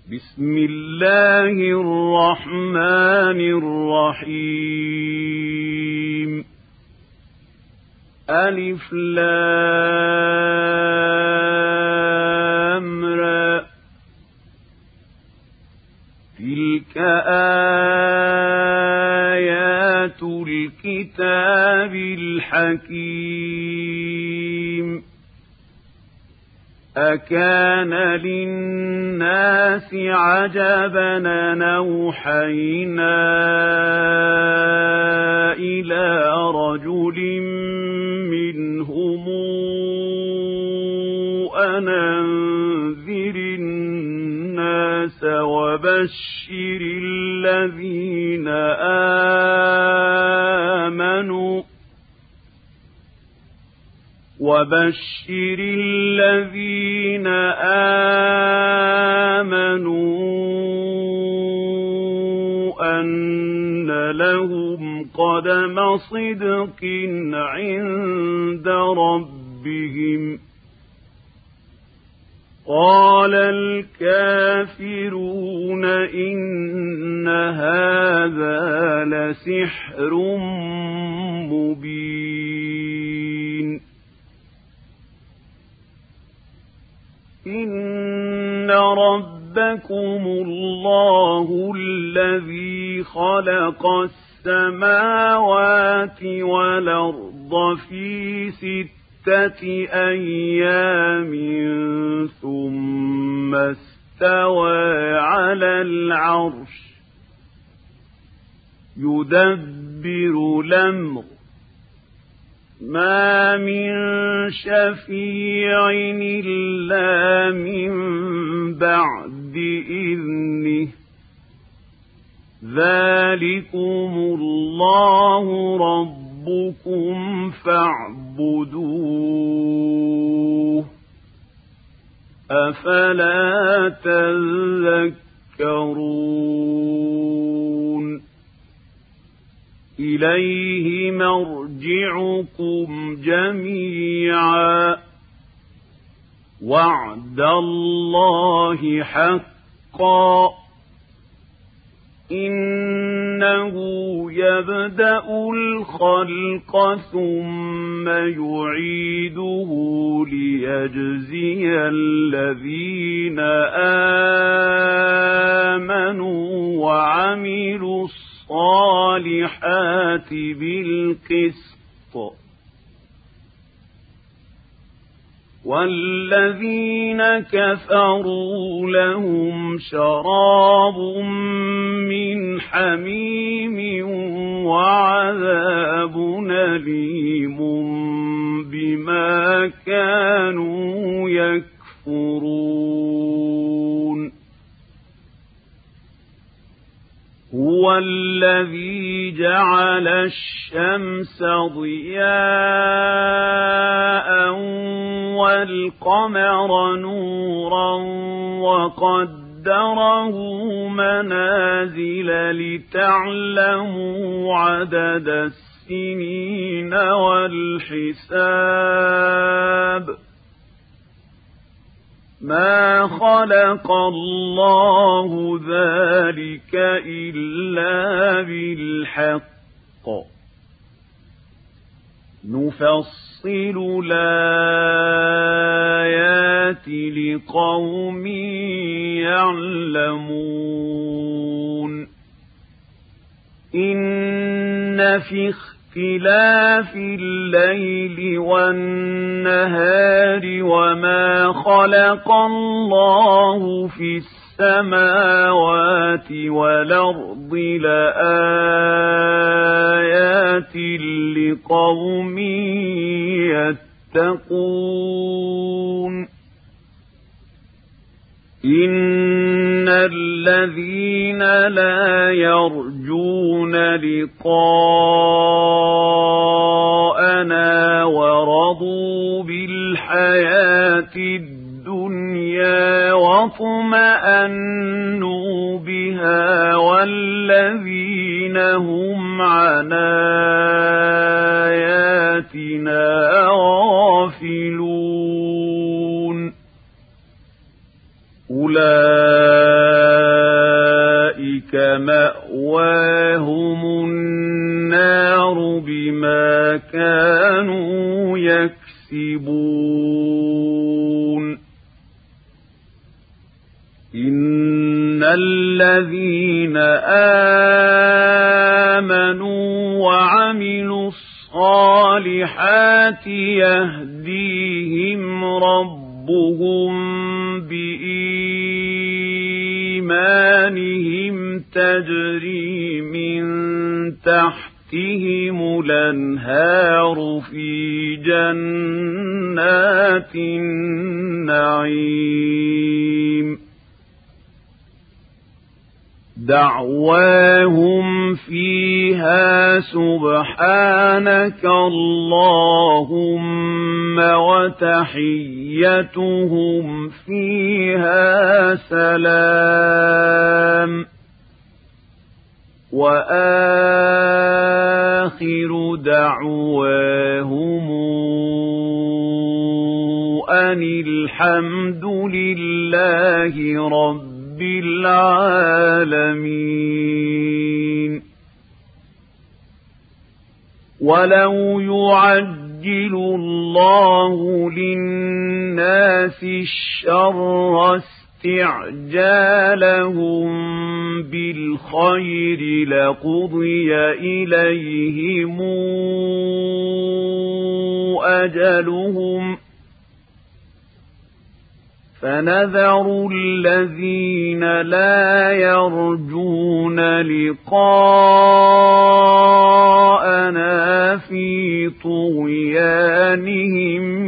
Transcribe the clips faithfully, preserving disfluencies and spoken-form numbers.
بسم الله الرحمن الرحيم ألف لام را تلك آيات الكتاب الحكيم أكان للناس عجبا أن أوحينا إلى رجل منهم أن أنذر الناس وبشر الذين آمنوا وبشر الذين آمنوا أن لهم قدم صدق عند ربهم قال الكافرون إن هذا لسحر مبين إن ربكم الله الذي خلق السماوات والأرض في ستة أيام ثم استوى على العرش يدبر الأمر ما من شفيع إلا من بعد إذنه ذلكم الله ربكم فاعبدوه أفلا تذكرون إليه مرجعكم جميعا وعد الله حقا إنه يبدأ الخلق ثم يعيده ليجزي الذين آمنوا وعملوا الصالحات بالقسط والذين كفروا لهم شراب من حميم وعذاب أليم بما كانوا يكفرون هو الذي جعل الشمس ضياء والقمر نورا وقدره منازل لتعلموا عدد السنين والحساب ما خلق الله ذلك إلا بالحق نفصل الآيات لقوم يعلمون إن في اختلاف الليل والنهار وما خلق الله في السماوات والأرض لآيات لقوم يتقون إن الذين لا يرجون لقاءنا ورضوا بالحياة الدنيا واطمأنوا بها والذين هم عن آياتنا غافلون أولئك مَأْوَاهُمُ النَّارُ بِمَا كَانُوا يَكْسِبُونَ إِنَّ الَّذِينَ آمَنُوا وَعَمِلُوا الصَّالِحَاتِ يَهْدِيهِمْ رَبُّهُم بِإِيمَانِهِمْ تَجْرِي مِن تَحْتِهِمُ الْأَنْهَارُ فِي جَنَّاتِ النَّعِيمِ دعواهم فيها سبحانك اللهم وتحيتهم فيها سلام وآخر دعواهم أن الحمد لله رب العالمين ولو يعجل الله للناس الشر استعجالهم بالخير لقضي إليهم أجلهم فنذر الذين لا يرجون لقاءنا في طغيانهم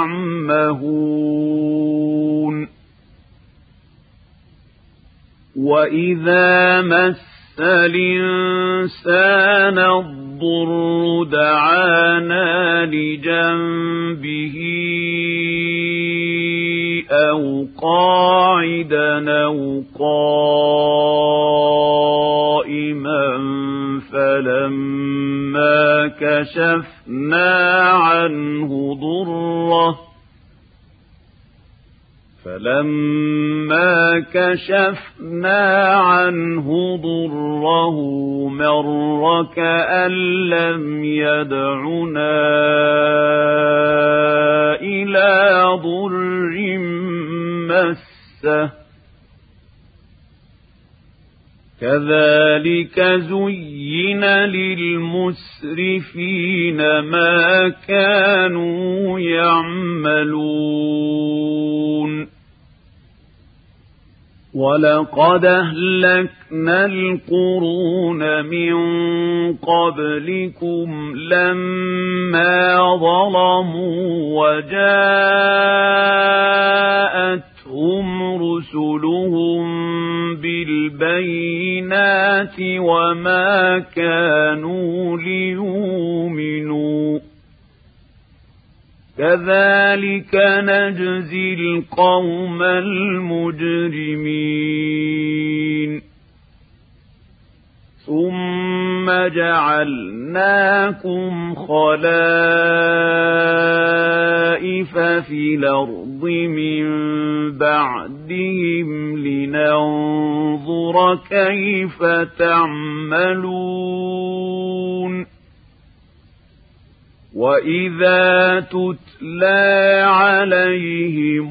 يعمهون وإذا مس الإنسان الضر دعانا لجنبه أو قاعدا أو قائما فلما كشفنا عنه ضره فلما كشفنا عنه ضره مر كأن لم يدعنا إلى ضر مسه كذلك زين للمسرفين ما كانوا يعملون ولقد أهلكنا القرون من قبلكم لما ظلموا وجاءتهم رسلهم بالبينات وما كانوا ليؤمنوا كذلك نجزي القوم المجرمين ثم جعلناكم خلائف في الأرض من بعدهم لننظر كيف تعملون وإذا تتلى عليهم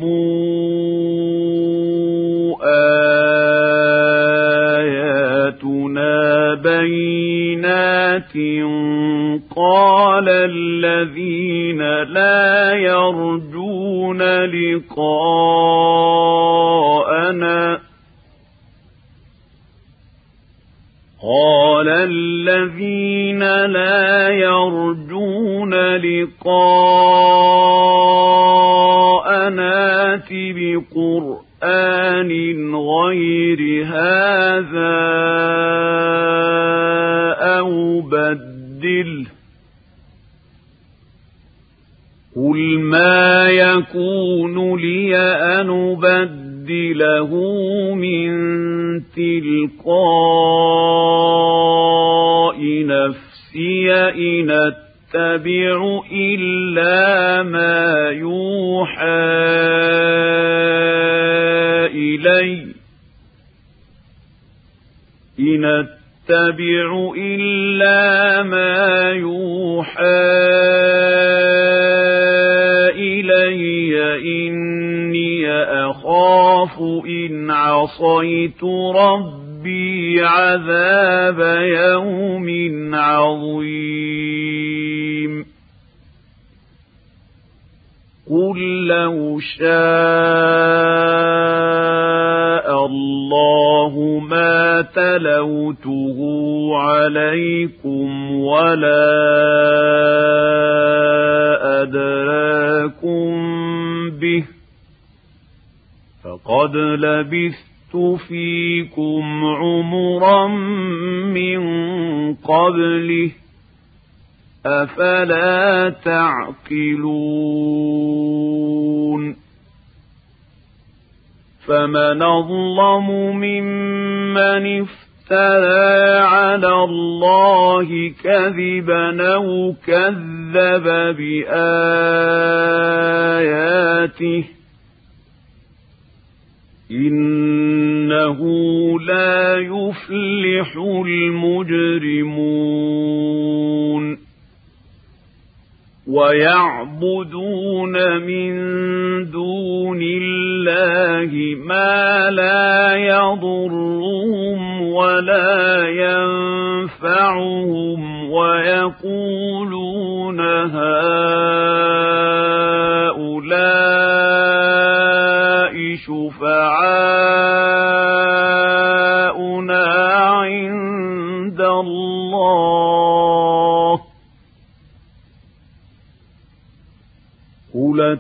آياتنا بينات قال الذين لا يرجون لقاءنا قال الذين لا يرجون لقاءنا ائت بقرآن غير هذا أو بدله قل ما يكون لي أن أبدله من تلقاء نفسي إن أتبع إلا ما يوحى إلي إن أتبع إلا ما يوحى إلي إني أخاف إن عصيت ربي عذاب يوم عظيم قل لو شاء الله ما تلوته عليكم ولا أدراكم به فقد لبثت فيكم عمرا من قبله أفلا تعقلون فمن أظلم ممن افترى على الله كذبا أو كذب بآياته إنه لا يفلح المجرمون ويعبدون من دون الله ما لا يضرهم ولا ينفعهم ويقولون هؤلاء شفعاؤنا عند الله قل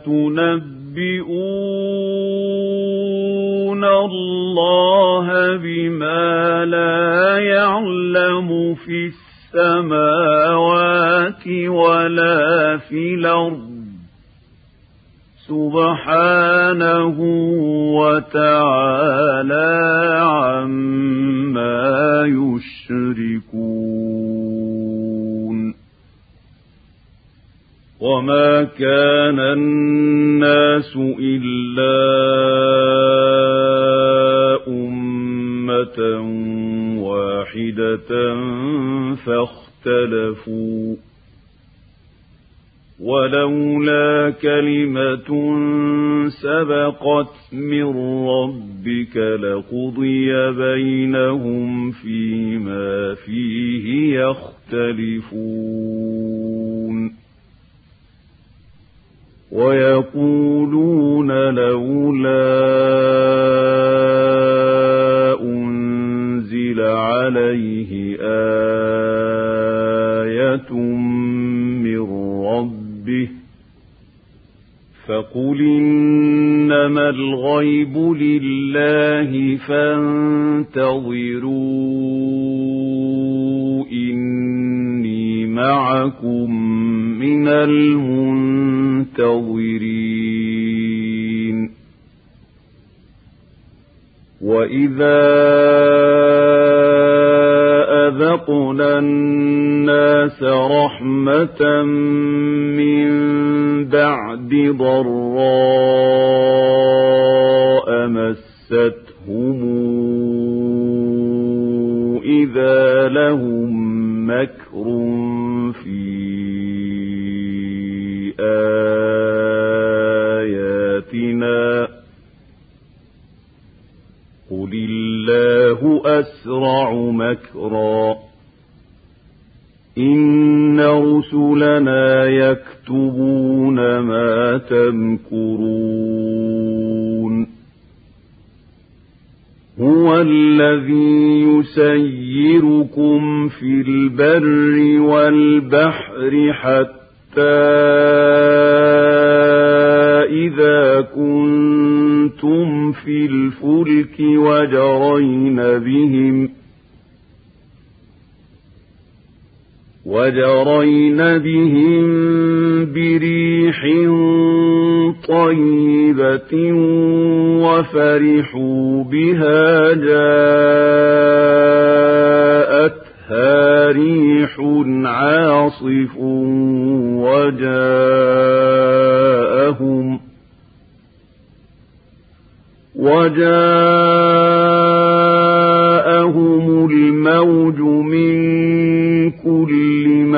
تنبئون الله بما لا يعلم في السماوات ولا في الأرض سبحانه وتعالى عما يشركون وما كان الناس إلا أمة واحدة فاختلفوا ولولا كلمة سبقت من ربك لقضي بينهم فيما فيه يختلفون ويقولون لولا أنزل عليه آية من ربه فقل إنما الغيب لله فانتظروا إني معكم من المنتظرين وإذا أذقنا الناس رحمة من بعد ضراء مستهم إذا لهم مكر في آياتنا قل الله أسرع مكرا إن رسلنا يكتبون ما تمكرون هو الذي يسيركم في البر والبحر حتى إذا كنتم في الفلك وجرين بهم وجرين بهم بريح طيبة وفرحوا بها جاءتها ريح عاصف وجاءهم وجاءهم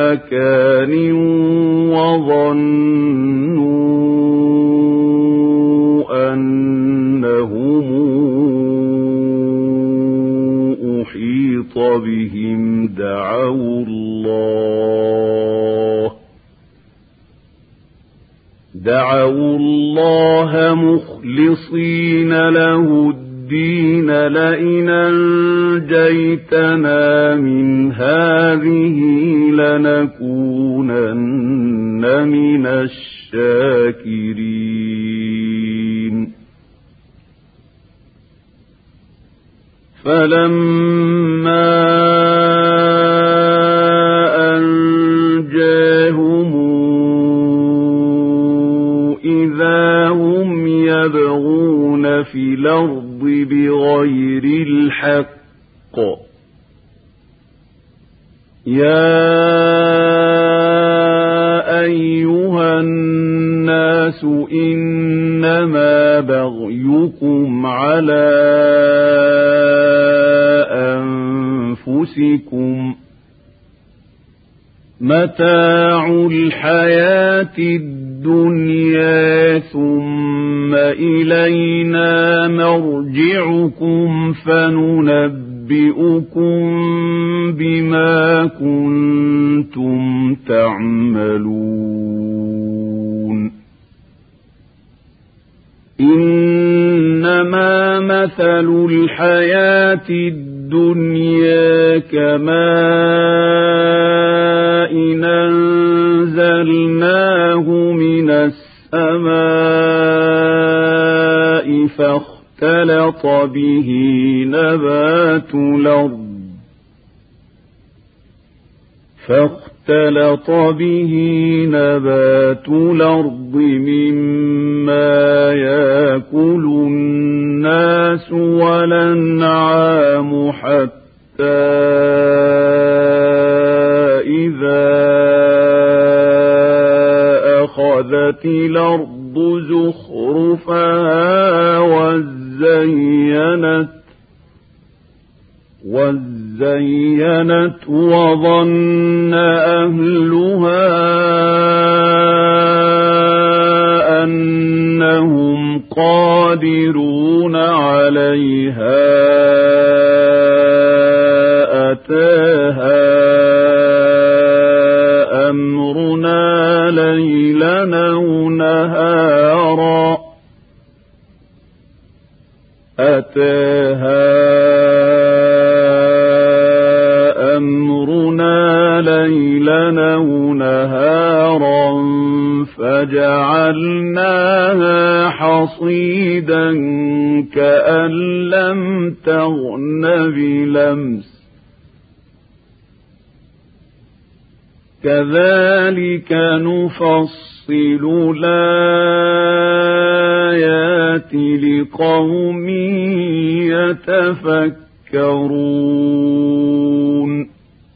مكان وظنوا أنهم أحيط بهم دعوا الله دعوا الله مخلصين له الدين لئن أنجيتنا من هذه لنكونن من الشاكرين فلما أنجاهم إذا هم يبغون في الأرض بغير الحق يا أيها الناس إنما بغيكم على أنفسكم متاع الحياة الدنيا ثم إلينا مرجعكم فننبئكم بما كنتم تعملون إنما مثل الحياة الدنيا كماء أنزلناه من السماء فاختلط به نبات الأرض فاختلط به نبات الأرض مما يأكل الناس والأنعام حتى إذا أخذت الأرض زخرفها وزينت وزينت وظن أهلها أنهم قادرون عليها أتاها أمرنا ليلا أو نهارا أتاها أمرنا ليلا أو نهارا فجعلناها حصيدا كأن لم تغن بلمس كذلك نفصل الآيات لقوم يتفكرون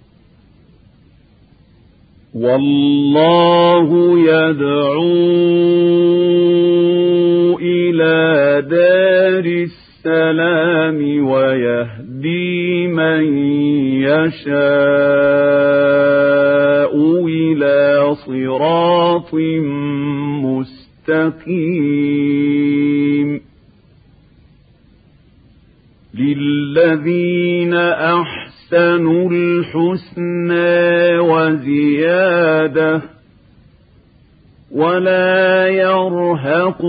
والله يدعو إلى دار السلام ويهدي من يشاء إلى صراط مستقيم للذين أحسنوا الحسنى وزيادة ولا يرهق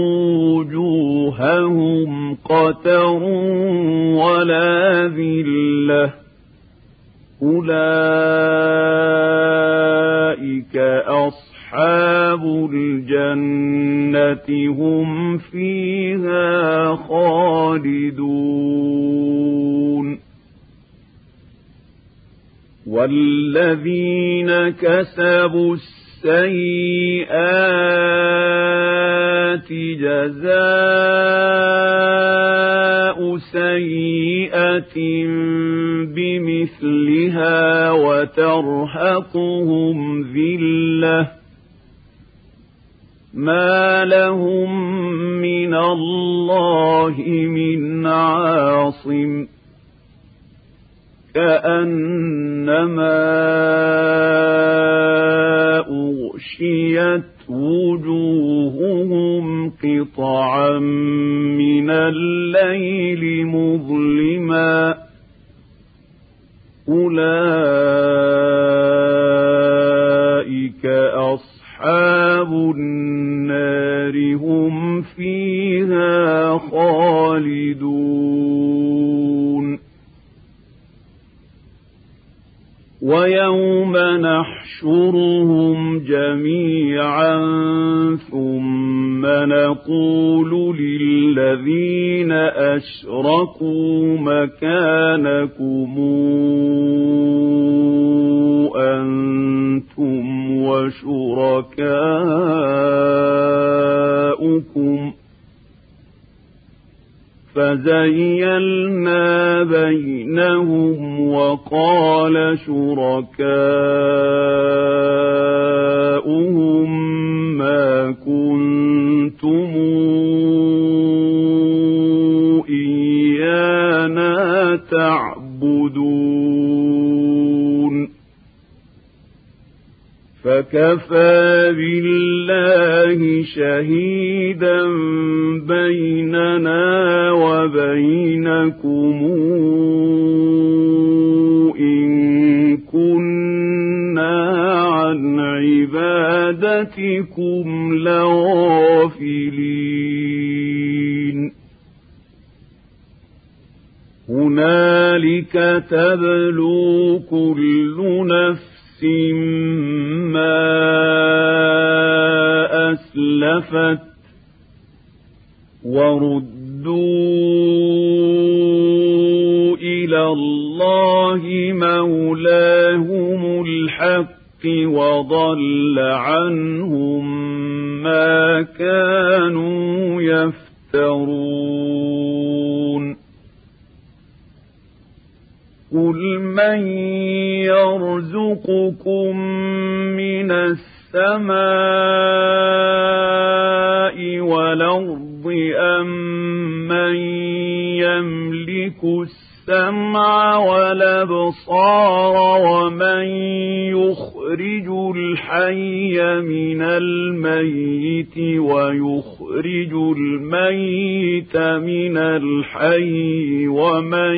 وجوههم قتر ولا ذلة أولئك أصحاب الجنة هم فيها خالدون والذين كسبوا السيئات جزاء سيئة بمثلها وترهقهم ذلة ما لهم من الله من عاصم كأنما أغشيت وجوههم قطعا من الليل مظلما أولئك أصحاب النار هم فيها خالدون ويوم نحشرهم جميعا ثم نقول للذين أشركوا مكانكم أنتم وشركاؤكم فزيلنا بينهم وقال شركاؤهم ما كنتم إيانا تعبدون فكفى بالله شهيدا بيننا وبينكم إن كنا عن عبادتكم لغافلين هنالك تبلو كل نفس ما أسلفت وردوا إلى الله مولاهم الحق وضل عنهم ما كانوا يفترون قل من يرزقكم من السماء والأرض أم من يملك السمع والأبصار ومن يخرج الحي من الميت ويخرج الميت من الحي ومن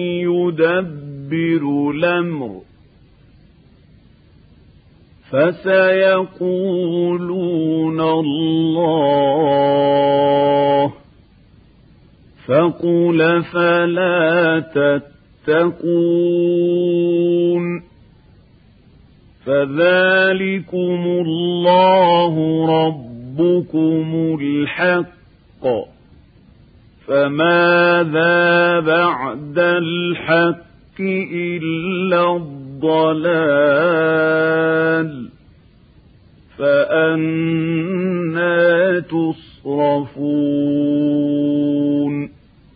يدبر الأمر فسيقولون الله فقل فلا تتقون فذلكم الله ربكم الحق فماذا بعد الحق إلا الضلال فأنى تصرفون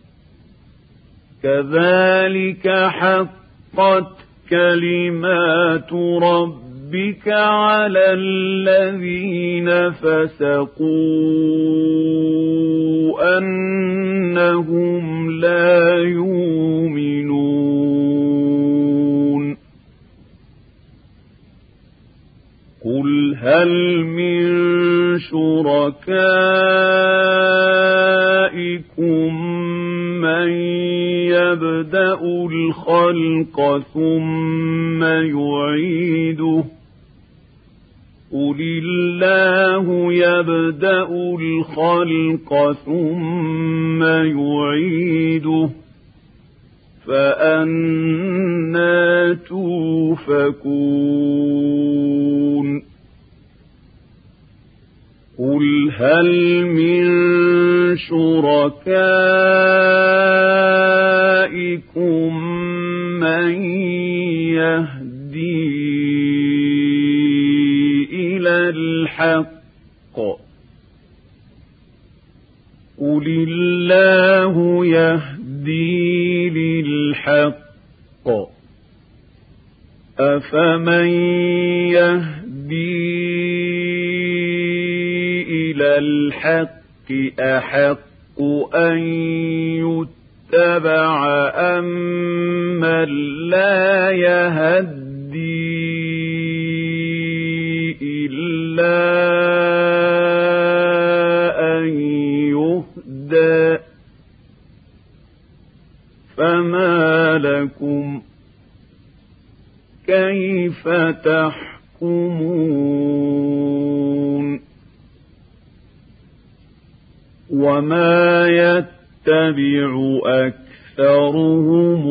كذلك حقت كلمات ربك على الذين فسقوا أنهم لا يؤمنون قل هل من شركائكم من يبدأ الخلق ثم يعيده قل الله يبدأ الخلق ثم يعيده فأنى توفكون قل هل من شركائكم من يهدي إلى الحق قل الله يهدي للحق أفمن يهدي إلى الحق أحق أن يتبع أم من من لا يهدي إلا أن يهدى فما لكم كيف تحكمون وما يتبع أكثرهم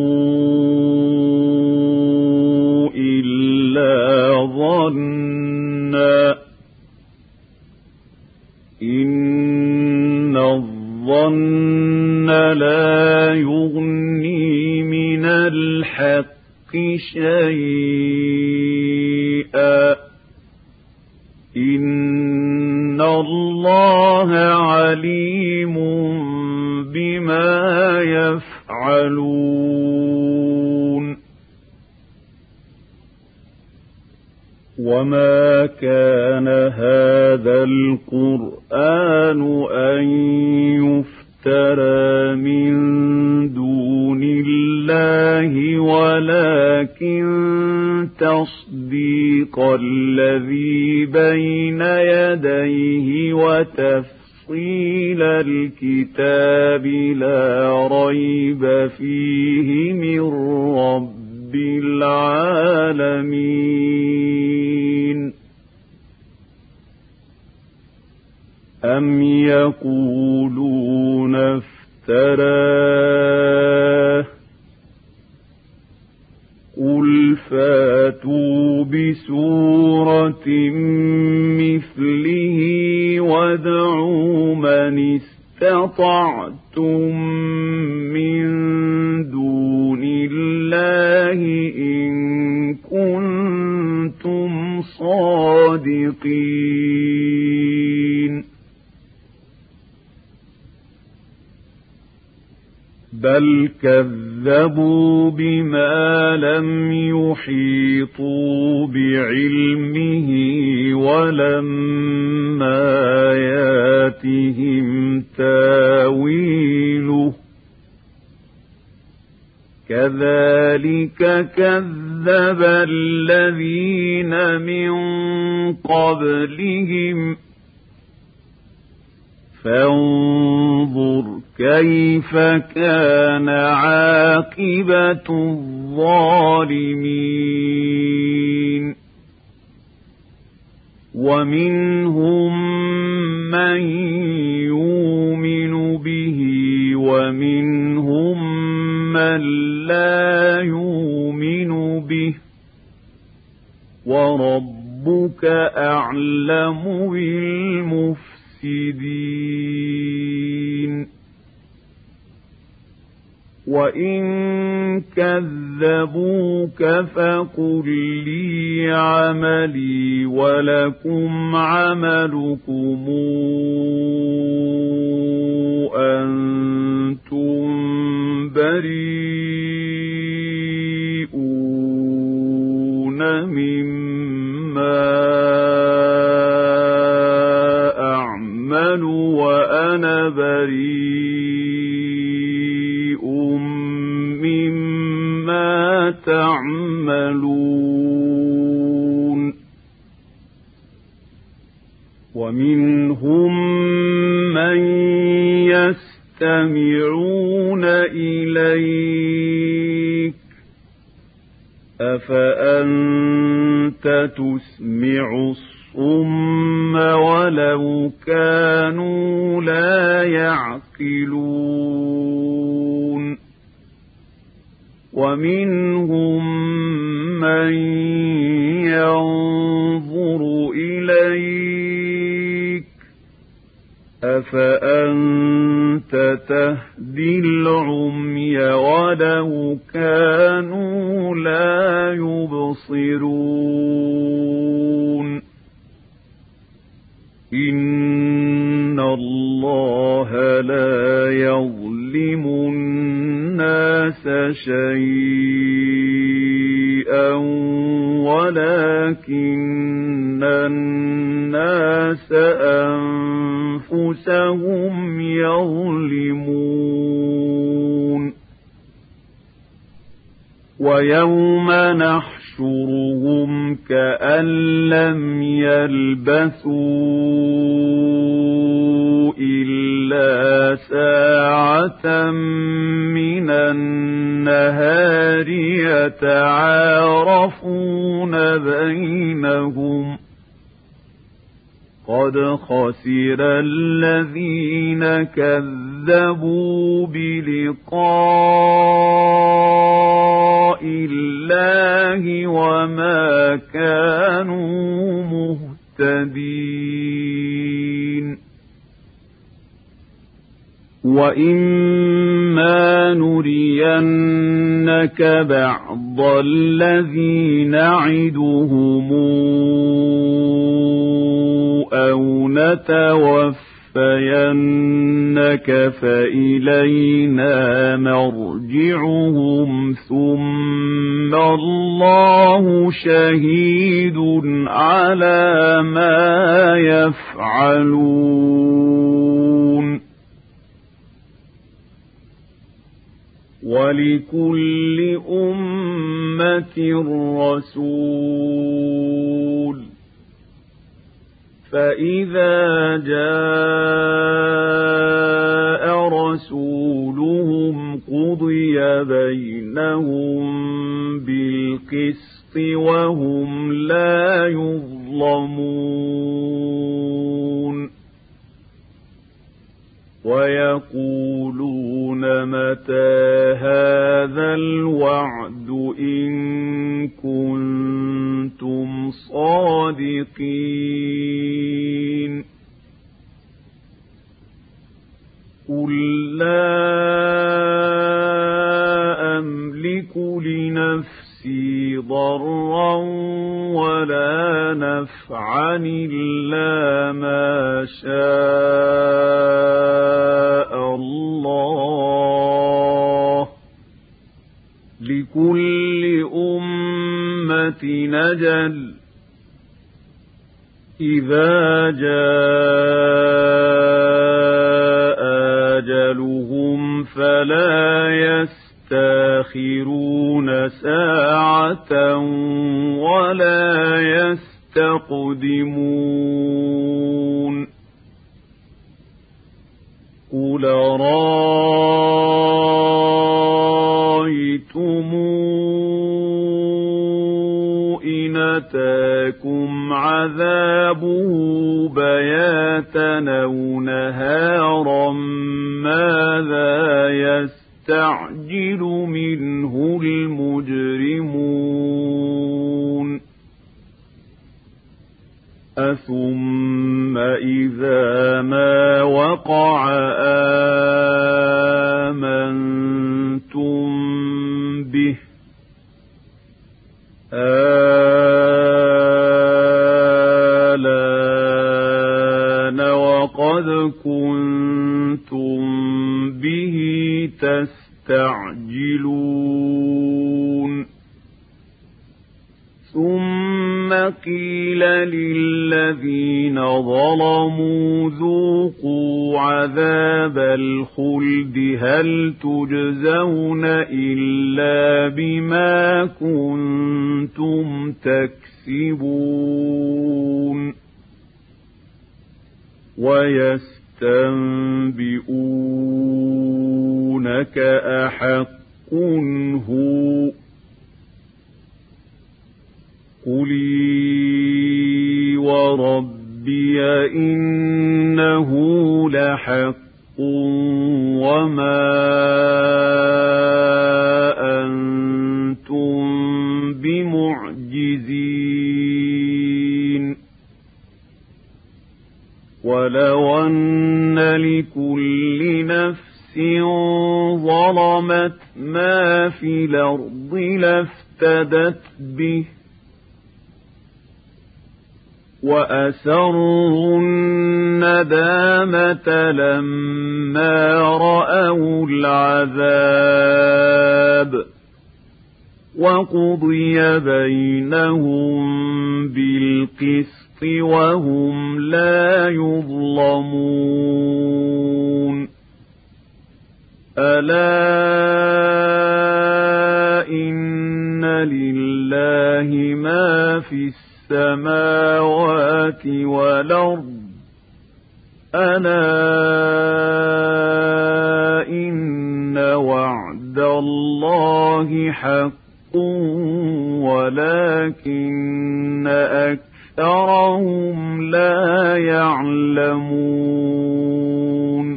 إلا ظنا إن الظن لا يغني من الحق شيئا إن الله عليم بما يفعلون وما كان هذا القرآن أن يفترى من دون الله ولكن تصديق الذي بين يديه وتفصيل الكتاب لا ريب فيه من رب العالمين أم يقولون افتراه قل فاتوا بسورة مثله وادعوا من استطعتم من دون الله إن كنتم صادقين بل كذبوا بما لم يحيطوا بعلمه ولما ياتهم تاويله كذلك كذب الذين من قبلهم فانظر كيف كان عاقبة الظالمين ومنهم من يؤمن به ومنهم من لا يؤمن به وربك أعلم بالمفسدين وإن كذبوك فقل لي عملي ولكم عملكم أنتم بريئون مما أعمل وأنا بريء مما تعملون ومنهم من يستمعون إليك أفأنت تسمع الصم ولو كانوا لا يعقلون ومنهم من ينظر إليك أفأنت تهدي العمي ولو كانوا لا يبصرون إن الله لا يظلم الناس شيئا ولكن الناس أنفسهم يظلمون ويوم نحشرهم كأن لم يلبثوا إلا ساعة من النهار يتعارفون بينهم قد خسر الذين كذبوا بلقاء الله وما كانوا مهتدين وإما نرينك بعض الذي نعدهم أو نتوفينك فإلينا مرجعهم ثم الله شهيد على ما يفعلون ولكل أمة رسول فإذا جاء رسولهم قضي بينهم بالقسط وهم لا يظلمون ويقولون متى هذا الوعد إن كنتم صادقين قل لا أملك لنفسي ضرا ولا نفعا إلا ما شاء الله لكل أمة أجل إذا جاء أجلهم فلا يستأخرون ساعة ولا يستقدمون قل رأيتم إن أتاكم عذابه بياتا أو نهارا ماذا يستعجل منه المجرمون أثم إذا ما وقع آمنتم به آلان وقد كنتم به تستعجلون ثم قيل للذين ظلموا ذوقوا عذاب الخلد هل تجزون إلا بما كنتم تكسبون ويستنبئونك أحق هو قُلِي وَرَبِّي إِنَّهُ لَحَقٌّ وَمَا أَنتُم بِمُعْجِزِينَ وَلَوْ أَنَّ لِكُلِّ نَفْسٍ ظَلَمَتْ مَا فِي الْأَرْضِ لَافْتَدَتْ بِهِ وَأَسَرُّوا النَّدَامَةَ لَمَّا رَأَوُا الْعَذَابَ وَقُضِيَ بَيْنَهُم بِالْقِسْطِ وَهُمْ لَا يُظْلَمُونَ أَلَا إِنَّ لله ما في السماوات والأرض ألا إن وعد الله حق ولكن أكثرهم لا يعلمون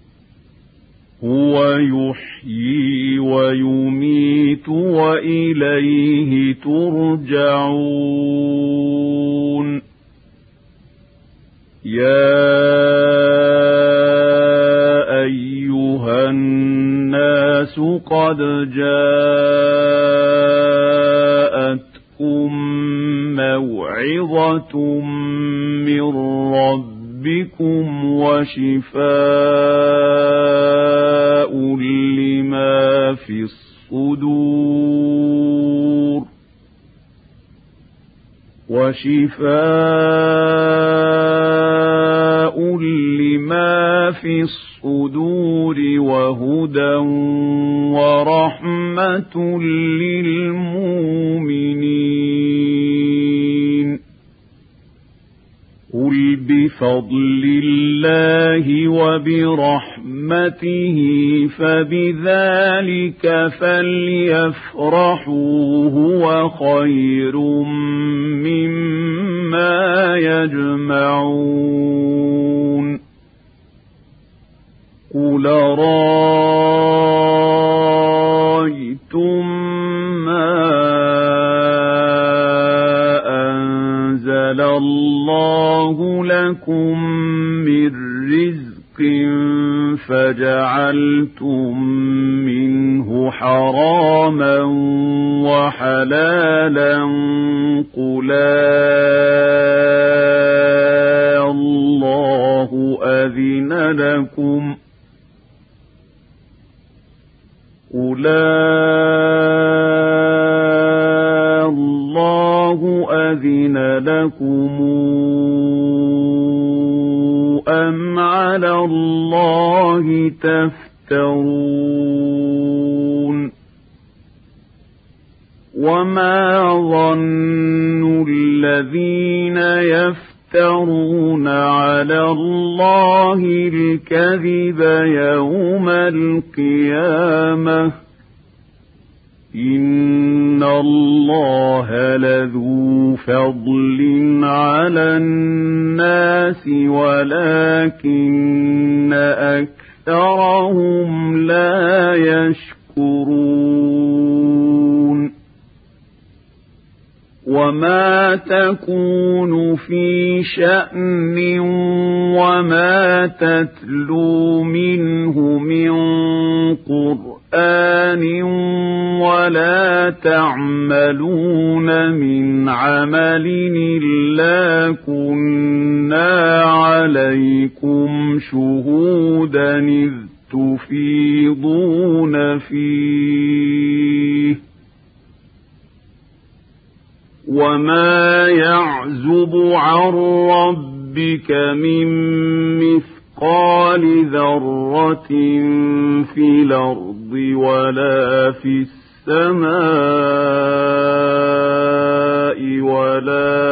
هو يحيي ويميت وإليه ترجعون يا أيها الناس قد جاءتكم موعظة من ربكم وشفاء لما في الصدور وشفاء لما في الصدور وهدى ورحمة للمؤمنين قل بفضل الله وبرحمته فبذلك فليفرحوا هو خير مما يجمعون قل رأيتم ما أنزل الله لكم من رزق فجعلتم منه حراما وحلالا قل الله أذن لكم قل الله أذن لكم أم على الله تفترون وما ظن الذين يفترون على الله الكذب يوم القيامة إن الله لذو فضل على الناس ولكن أكثرهم لا يشكرون وما تكون في شأن وما تتلو منه من قرآن ولا تعملون من عمل إلا كنا عليكم شهودا إذ تفيضون فيه وما يعزب عن ربك من مثقال ذرة في الأرض ولا في السماء ولا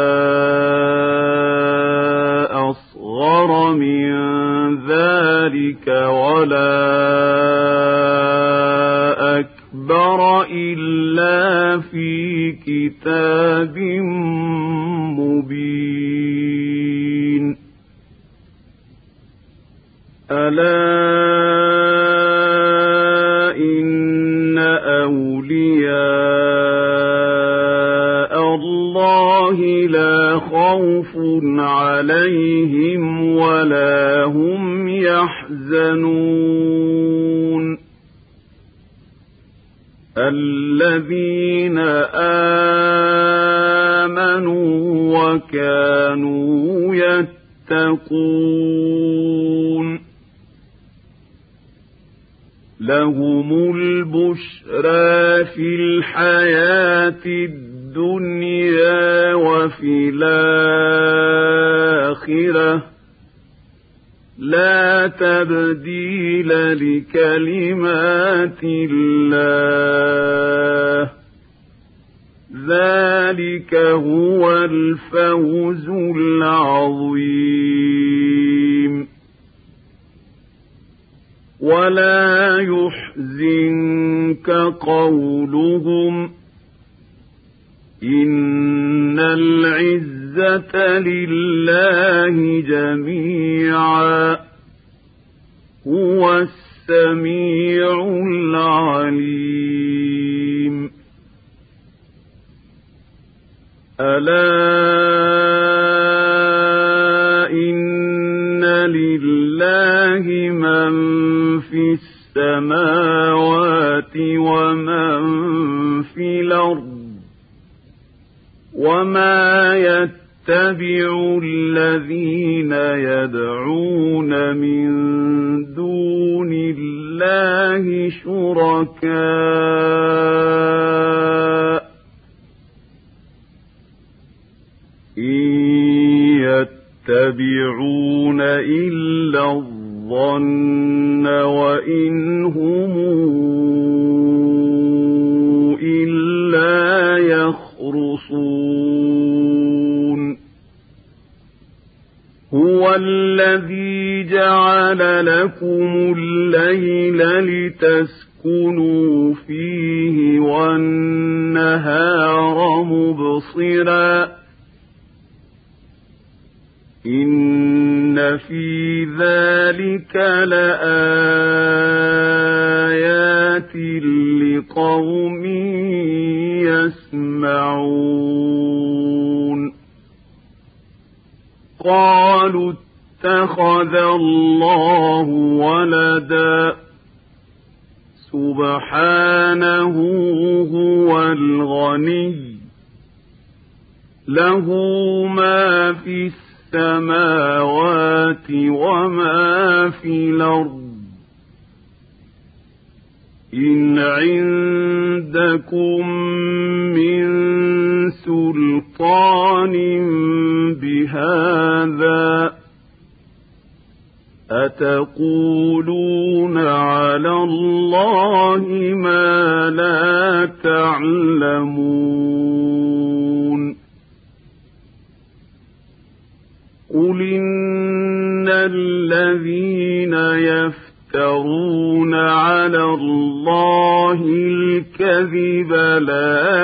أصغر من ذلك ولا أكبر إلا في كتاب مبين ألا إن أولياء الله لا خوف عليهم ولا هم يحزنون الذين آمنوا وكانوا يتقون لهم البشرى في الحياة الدنيا وفي الآخرة لا تبديل لكلمات الله ذلك ذلك هو الفوز العظيم. ولا يحزنك قولهم إن العزة لله جميعا هو السميع العليم. ألا إن لله من في السماوات ومن في الأرض وما يتبع الذين يدعون من دون الله شركاء إن يتبعون إلا الظن وإن هم إلا يخرصون. هو الذي جعل لكم الليل لتسكنوا فيه والنهار مبصرا إن في ذلك لآيات لقوم يسمعون. قالوا اتخذ الله ولدا سبحانه هو الغني له ما في السماوات وما في الأرض إن عندكم من سلطان بهذا أتقولون على الله ما لا تعلمون. قل إن الذين يفترون على الله الكذب لا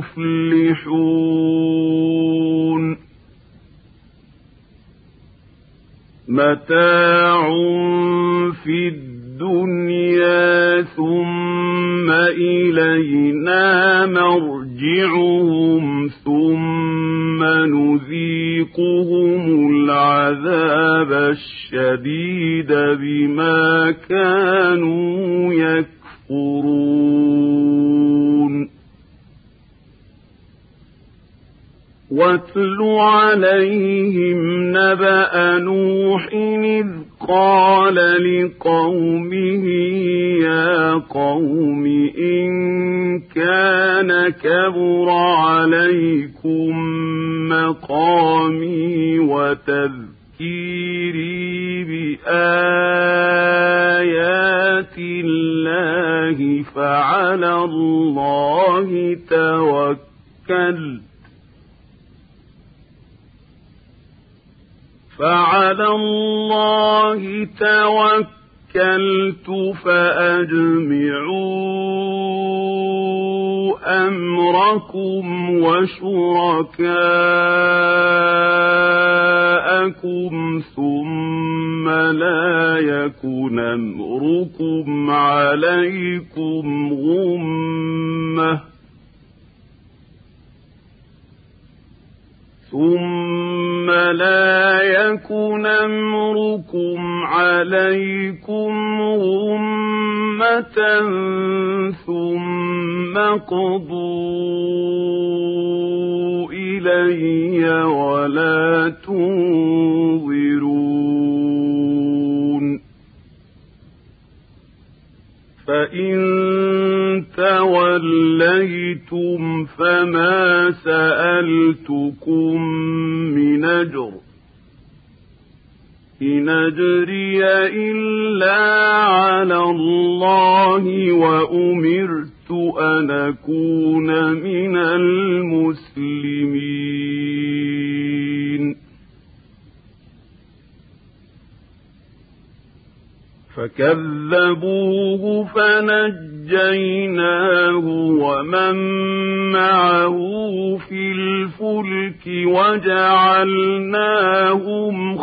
يفلحون. متاع في الدنيا ثم إلينا مرجعهم ثم نذيقهم العذاب الشديد بما كانوا يكفرون. واتل عليهم نبأ نوح إذ قال لقومه يا قوم إن كان كبر عليكم مقامي وتذكيري بآيات الله فعلى الله توكلت فعلى الله توكلت فأجمعوا أمركم وشركاءكم ثم لا يكن أمركم عليكم غمة ثم لا يكن أمركم عليكم غمة ثم قضوا إلي ولا تنظرون. فإن توليتم فما سألتكم من أجر إن أجري إلا على الله وأمرت أن أكون من المسلمين. فكذبوه فنجيناه ومن معه في الفلك وجعلناهم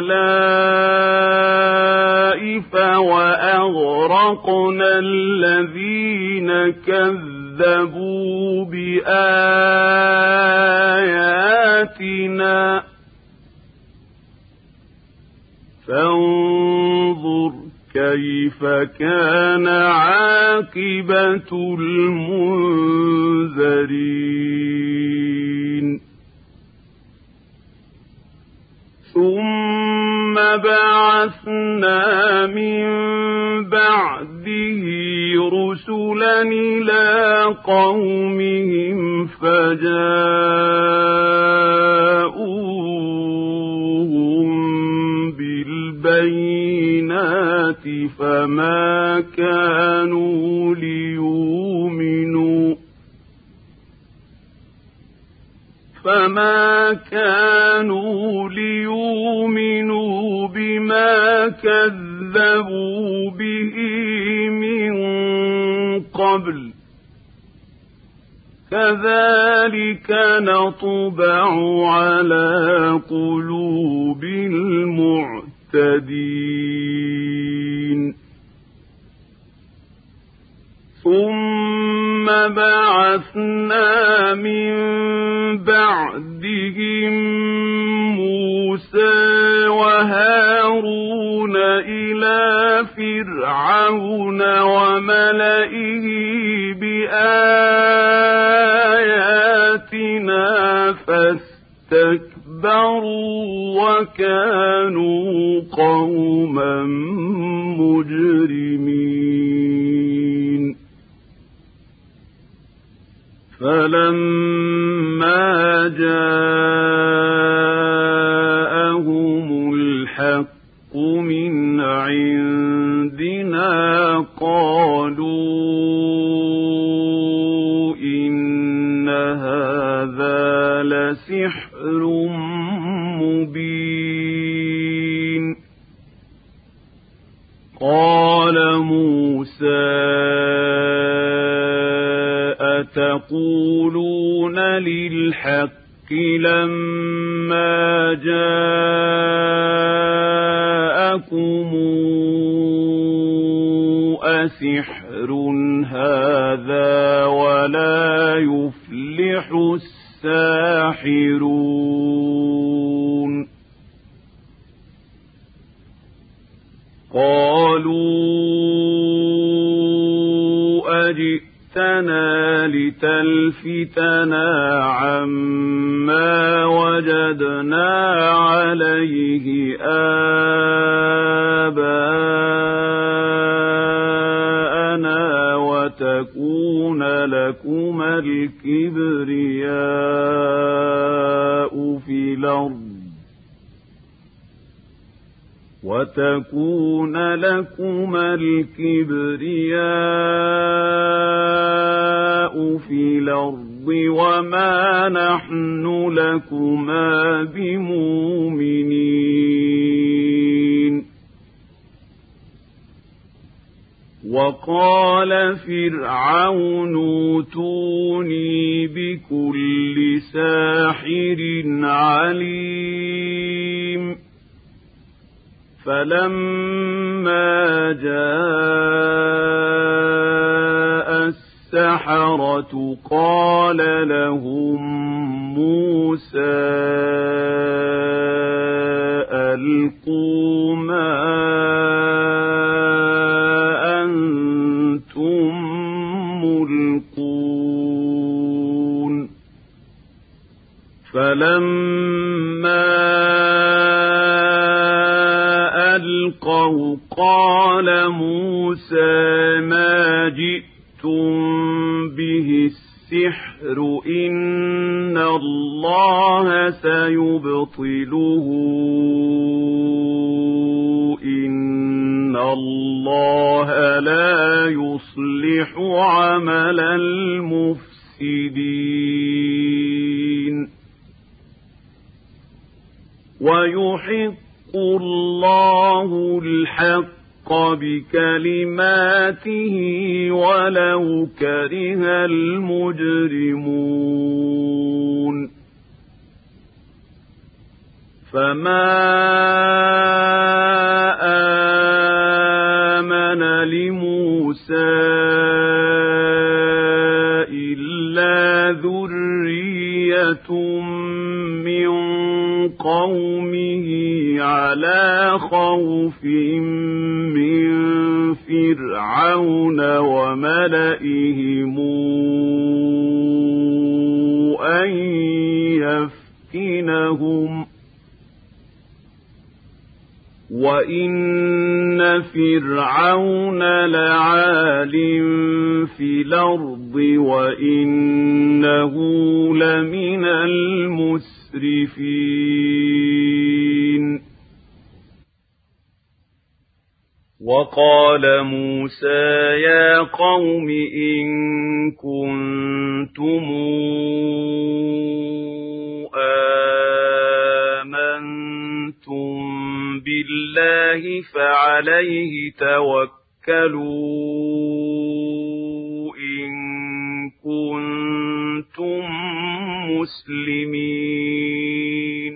خلائف وأغرقنا الذين كذبوا بآياتنا فانظر كيف كان عاقبة المنذرين ثم بعثنا من بعده رسلا إلى قومهم فجاءوهم بالبينات فما كانوا ليؤمنوا فما كانوا ليؤمنوا بما كذبوا به من قبل كذلك نطبع على قلوب المعتدين ثم بعثنا من بعدهم موسى وهارون إلى فرعون وملئه بآياتنا فاستكبروا وكانوا قوما مجرمين فلما جاءهم الحق من عندنا قالوا إن هذا لسحر مبين قال موسى أتقولون للحق لما جاءكم أسحر هذا ولا يفلح الساحرون قالوا أجئتنا لتلفتنا عما وجدنا عليه آباءنا وتكون لكما الكبرياء في الأرض وتكون لكما الكبرياء في الأرض وما نحن لكما بمؤمنين وقال فرعون ائتوني بكل ساحر عليم فلما جاء السحرة قال لهم موسى ألقوا ما أنتم ملقون فلما ألقوا قال موسى ما جئتم به السحر إن الله سيبطله إن الله لا يصلح عمل المفسدين ويحق الله الحق بكلماته ولو كره المجرمون فما آمن لموسى إلا ذرية من قومه على خوف من فرعون وملئهم أن يفتنهم وإن فرعون لعال في الأرض وإنه لمن المسرفين وقال موسى يا قوم إن كنتم آمنتم بالله فعليه توكلوا إن كنتم مسلمين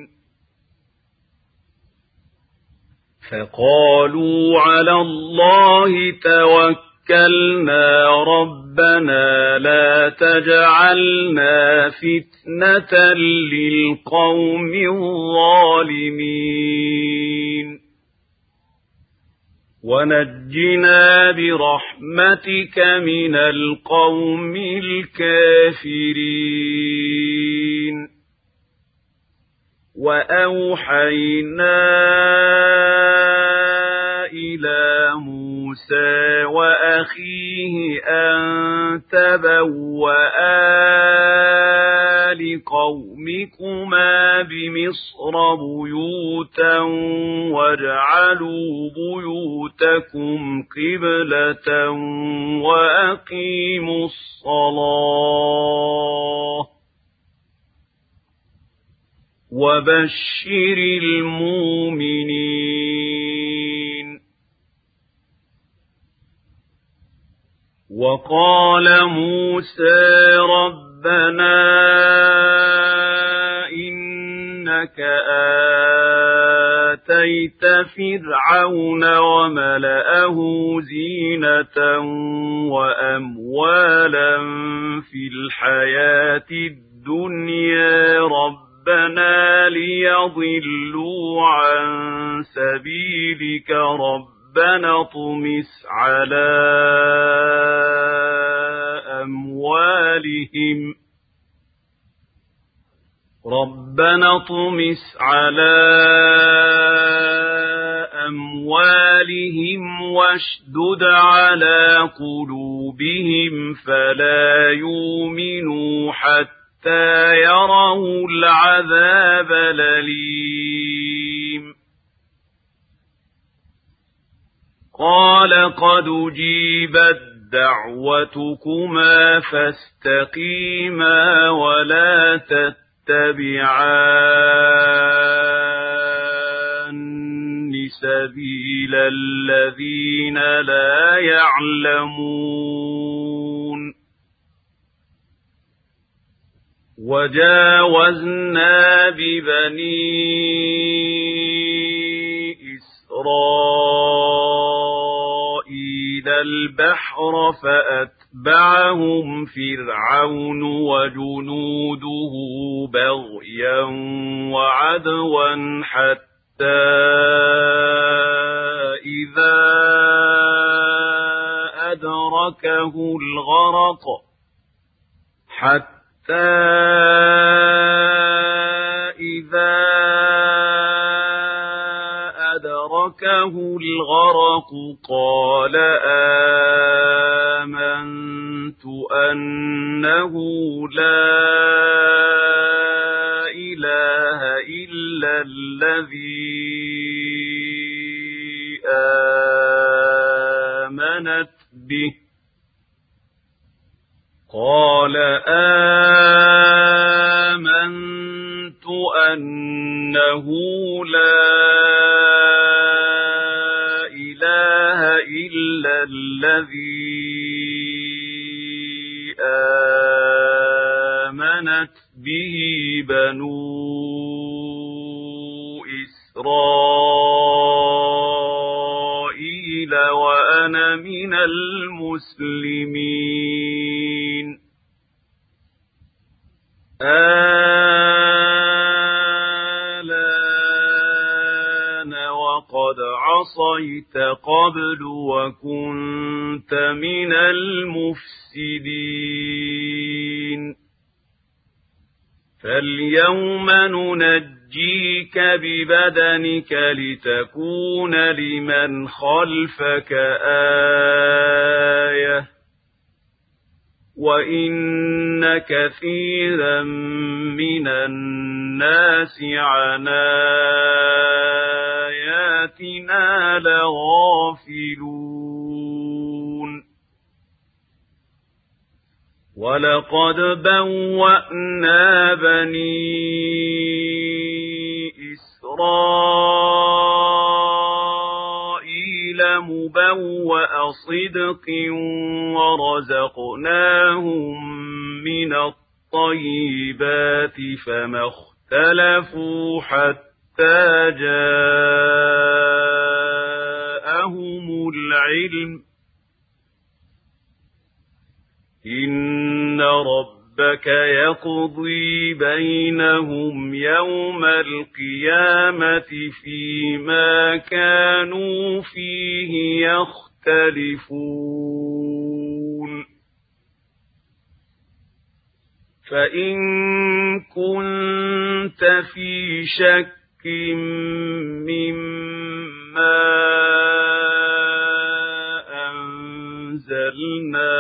فقالوا على الله توكلنا ربنا لا تجعلنا فتنة للقوم الظالمين ونجنا برحمتك من القوم الكافرين وأوحينا إلى موسى وأخيه أن تبوآ لقومكما بمصر بيوتا واجعلوا بيوتكم قبلة وأقيموا الصلاة وبشر المؤمنين وقال موسى ربنا إنك آتيت فرعون وملأه زينة وأموالا في الحياة الدنيا ربنا ربنا ليضلوا عن سبيلك ربنا اطمس على أموالهم ربنا اطمس على أموالهم واشدد على قلوبهم فلا يؤمنوا حتى حتى يروا العذاب الأليم قال قد أجيبت دعوتكما فاستقيما ولا تتبعان سبيل الذين لا يعلمون وجاوزنا ببني إسرائيل البحر فأتبعهم فرعون وجنوده بغيا وعدوا حتى إذا أدركه الغرق حتى حتى إذا أدركه الغرق قال آمنت أنه لا إله إلا الذي آمنت به قال آمنت أنه لا إله الذي آمنت به بنو إسرائيل وأنا من المسلمين آلان وقد عصيت قبل وكنت من المفسدين فاليوم ننجيك ببدنك لتكون لمن خلفك آية وإن كثيرا من الناس عن آياتنا لغافلون ولقد بوأنا بني إسرائيل مبوأ صدق ورزقناهم من الطيبات فما اختلفوا حتى جاءهم العلم إن ربك يقضي بينهم يوم القيامة فيما كانوا فيه يختلفون فإن كنت في شك مما أنزلنا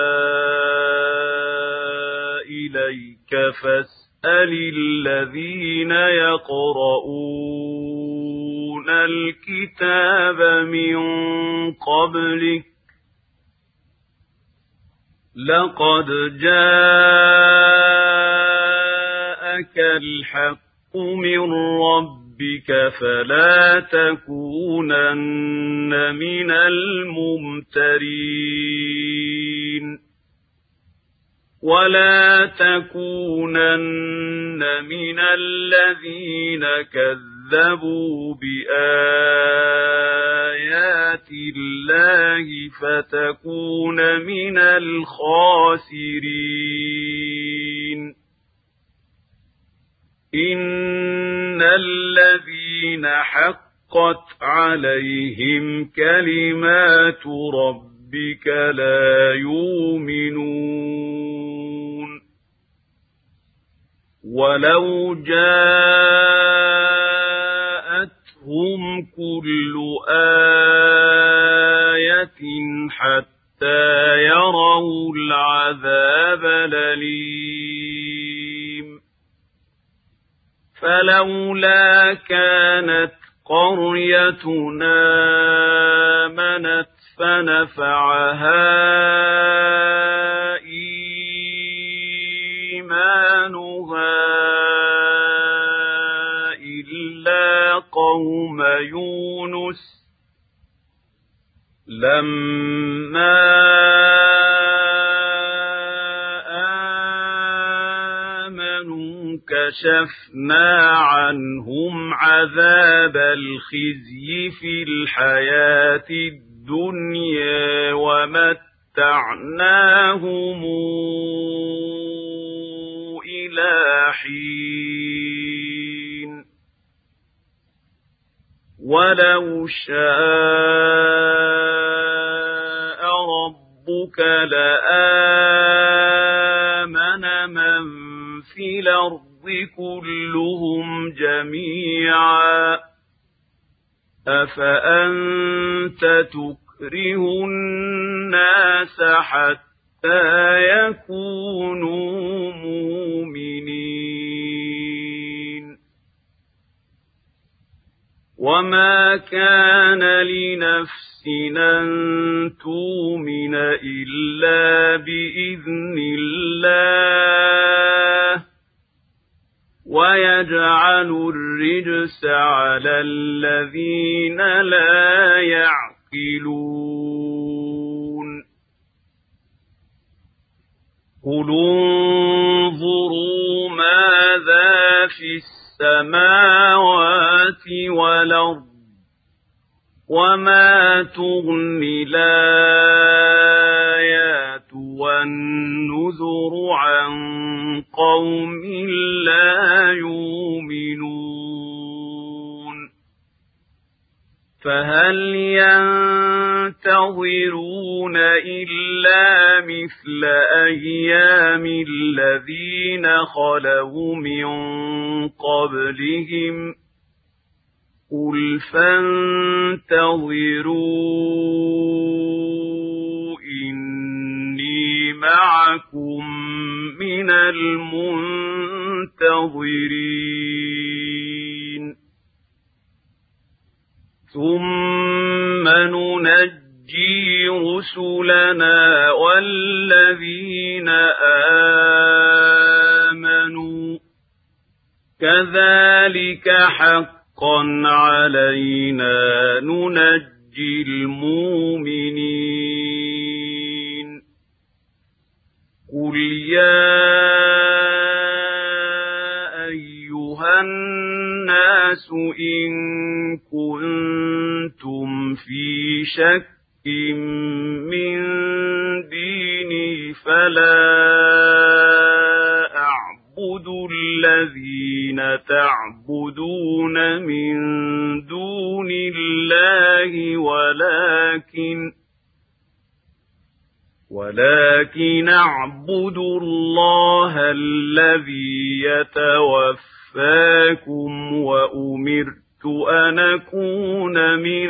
إليك فاسأل الذين يقرؤون الكتاب من قبلك لقد جاءك الحق من ربك فلا تكونن من الممترين ولا تكونن من الذين كذبوا بآيات الله فتكون من الخاسرين إن الذين حقت عليهم كلمات ربك لا يؤمنون ولو جاءتهم كل آية حتى يروا العذاب الأليم فلولا كانت قريتنا آمنت فنفعها إيمانها إلا قوم يونس لما آمنوا كشفنا عنهم عذاب الخزي في الحياة الدنيا ومتعناهم إلى حين ولو شاء ربك لآمن من في الأرض كلهم جميعا أفأنت تكره الناس حتى يكونوا مؤمنين وما كان لنفس أن تؤمن إلا بإذن الله ويجعل الرجس على الذين لا يعقلون قُلْ انظُرُوا ماذا فِي السَّمَاوَاتِ وَالْأَرْضِ وَمَا تُغْنِي الْآيَاتُ وَالنُّذُرُ عَن قَوْمٍ لَّا يُؤْمِنُونَ فَهَلْ يَنتَظِرُونَ إِلَّا مِثْلَ أَيَّامِ الَّذِينَ خَلَوْا مِن قَبْلِهِمْ قُلْ فَانتَظِرُوا إِنِّي مَعَكُمْ مِنَ الْمُنتَظِرِينَ ثُمَّ نُنَجِّي رُسُلَنَا وَالَّذِينَ آمَنُوا كَذَلِكَ حَقًّا عَلَيْنَا نُنَجِّي الْمُؤْمِنِينَ قُلْ يَا أَيُّهَا النَّاسُ إِن كُنتُمْ فِي شَكٍّ مِّن دِينِي فَلَا أَعْبُدُ الَّذِينَ تَعْبُدُونَ مِن دُونِ اللَّهِ وَلَكِنْ وَلَكِنْ أَعْبُدُ اللَّهَ الَّذِي يَتَوَفَّاكُمْ وَأُمِرْتُ أَنْ أَكُونَ مِنَ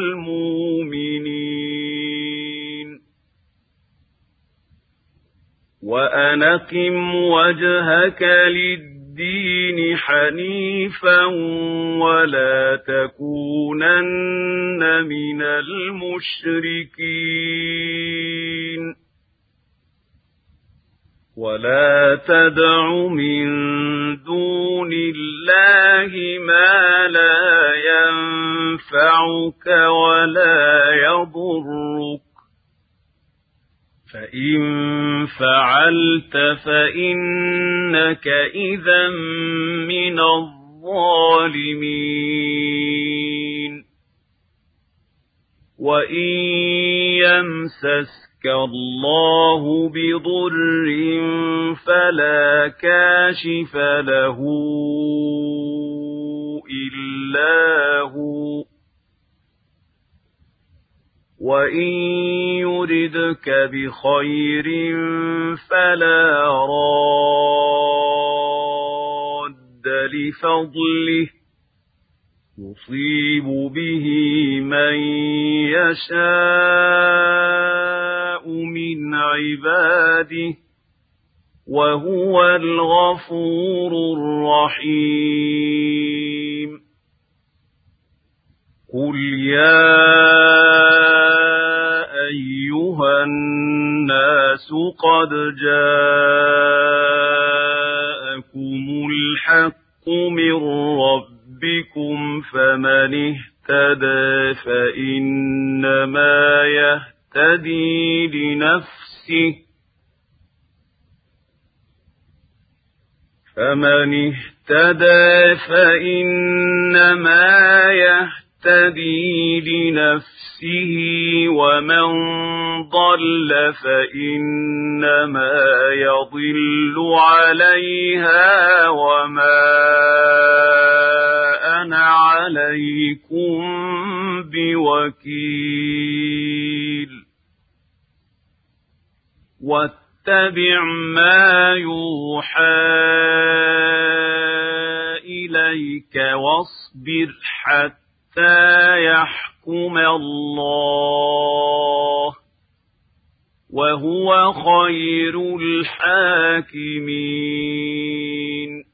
الْمُؤْمِنِينَ وَأَنْ أَقِمْ وَجْهَكَ لِلدِّينِ حَنِيفًا وَلَا تَكُونَنَّ مِنَ الْمُشْرِكِينَ وَلَا تَدْعُ مِن دُونِ اللَّهِ مَا لَا يَنفَعُكَ وَلَا يَضُرُّكَ فَإِن فَعَلْتَ فَإِنَّكَ إِذًا مِّنَ الظَّالِمِينَ وَإِن يَمْسَسْكَ اللَّهُ بِضُرٍّ فَلَا كَاشِفَ لَهُ إِلَّا هُوَ وَإِن يُرِدْكَ بِخَيْرٍ فَلَا رَادَّ لِفَضْلِهِ يُصِيبُ بِهِ مَن يَشَاءُ مِنْ عِبَادِهِ وَهُوَ الْغَفُورُ الرَّحِيمُ قُلْ يَا أَيُّهَا النَّاسُ قَدْ جَاءَكُمُ الْحَقُّ مِنْ رَبِّكُمْ فَمَنِ اهْتَدَى فَإِنَّمَا يَهْتَدِي لِنَفْسِهِ فَمَنِ اهْتَدَى فَإِنَّمَا يَهْتَدِي لِنَفْسِهِ وَمَنْ ضَلَّ فَإِنَّمَا يَضِلُّ عَلَيْهَا وَمَا أَنَا عَلَيْكُمْ بِوَكِيلٍ وَاتَّبِعْ مَا يُوحَى إِلَيْكَ وَاصْبِرْ حَتَّى يَحْكُمَ اللَّهُ وَهُوَ خَيْرُ الْحَاكِمِينَ